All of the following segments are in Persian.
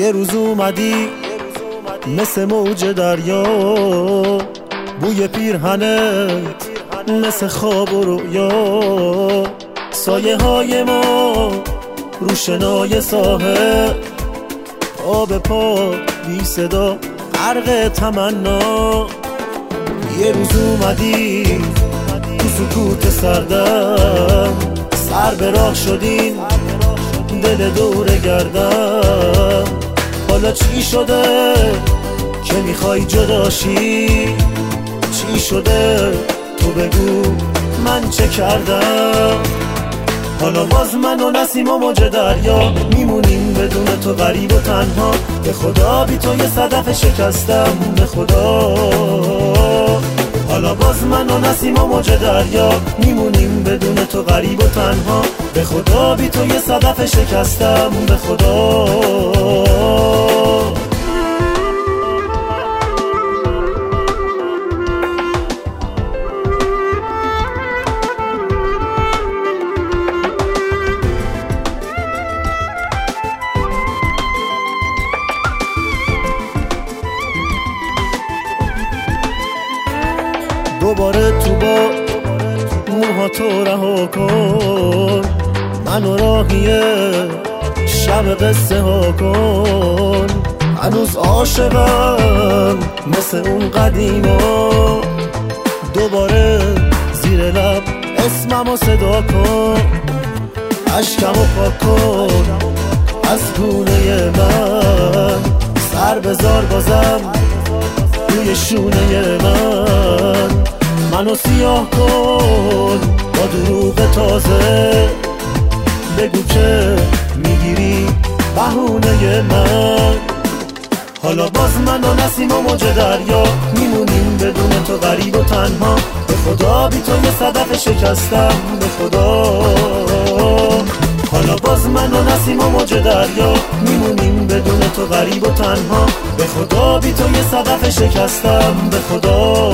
یه روز اومدی مثل موج دریا، بوی پیرهنت مثل خواب و رویا، سایه های ما رو شنای ساحل، پا به پا بی صدا غرق تمنا. یه روز اومدی تو سکوت سردم، سر به راه شدین دل دور گردم. حالا چی شده که میخوای جداشی؟ چی شده تو بگو من چه کردم؟ حالا باز من و نسیم و موج دریا میمونیم بدون تو غریب و تنها. به خدا بی تو یه صدف شکستم، به خدا. حالا باز من و نسیم و موج دریا میمونیم بدون تو غریب و تنها. به خدا بی تو یه صدف شکستم، به خدا. دوباره تو با موهاتو رها کن، منو راهی شب قصه ها کن. هنوز عاشقم مثل اون قدیما، دوباره زیر لب اسممو صدا کن. اشکمو پاک کن از گونه من، سر بذار بازم روی شونه من. منو سیاه کن با دروغ تازه، بگو که میگیری بهونه من. حالا باز من و نسیم و موج دریا میمونیم بدون تو غریب و تنها. به خدا بی تو یه صدف شکستم، به خدا. حالا باز من و نسیم و موج دریا میمونیم بدون تو غریب و تنها. به خدا بی تو یه صدف شکستم، به خدا.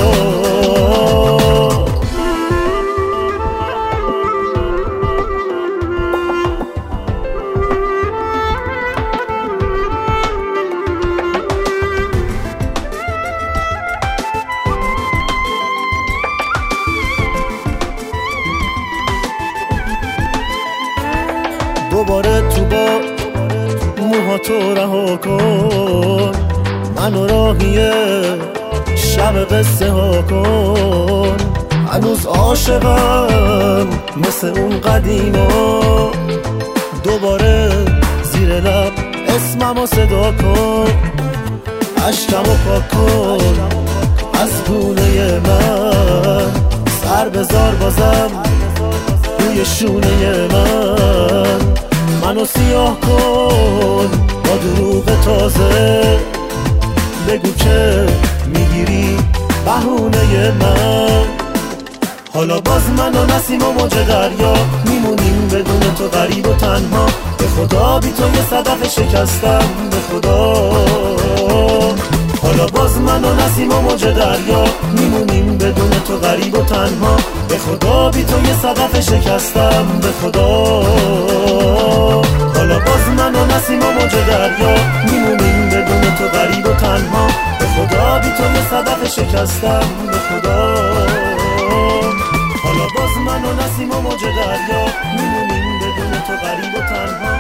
دوباره تو با موهاتو رها کن، منو راهی شب قصه ها کن. هنوز عاشقم مثل اون قدیما، دوباره زیر لب اسممو صدا کن. اشکمو پاک کن از گونه من، سر بذار بازم روی شونه من. منو سیاه کن با دروغ تازه، بگو که میگیری بهونه من. حالا باز من و نسیم و موج دریا میمونیم بدون تو غریب و تنها. به خدا بی تو یه صدف شکستم، به خدا. حالا باز من و نسیم و موج دریا میمونیم بدون تو غریب و تنها. به خدا بی تو یه صدف شکستم، به خدا. حالا باز من و نسیم و موج دریا میمونیم بدون تو غریب و تنها. به خدا بی تو یه صدف شکستم، به خدا. حالا باز من و نسیم و موج دریا میمونیم بدون تو غریب و تنها.